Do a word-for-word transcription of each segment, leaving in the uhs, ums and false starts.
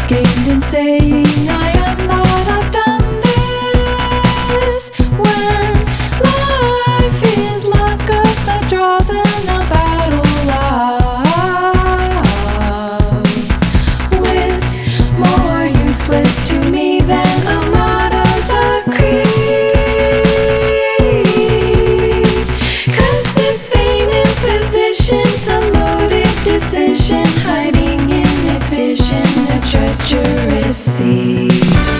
gained in saying I am Lord, I've done this? When life is luck of the draw, then a battle of wits, more useless to me than a motto's of creed. Cause this vain imposition's a loaded decision, hiding in its vision a treacherous seed.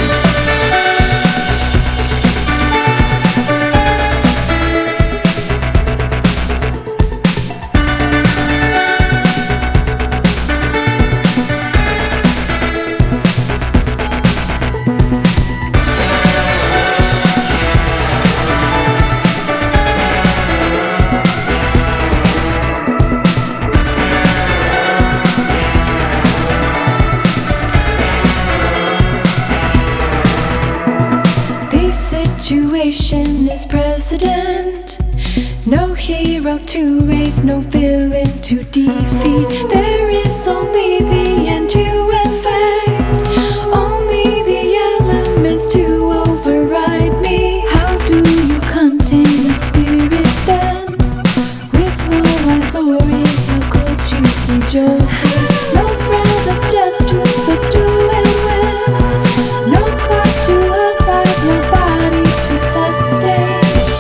Situation is president. No hero to raise, no villain to defeat. There is only the end to effect, only the elements to override me. How do you contain a spirit then? With no eyes or ears, how could you be joking? No threat of death to subdue and win, no clock to abide, no body to sustain.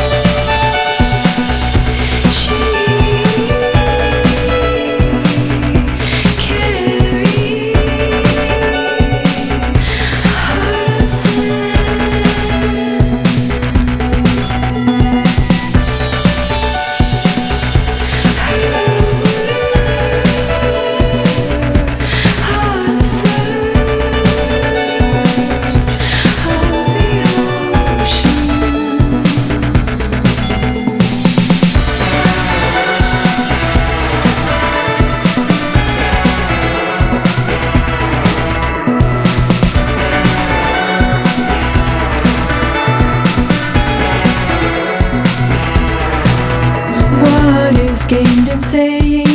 She carried her sin. What is gained in saying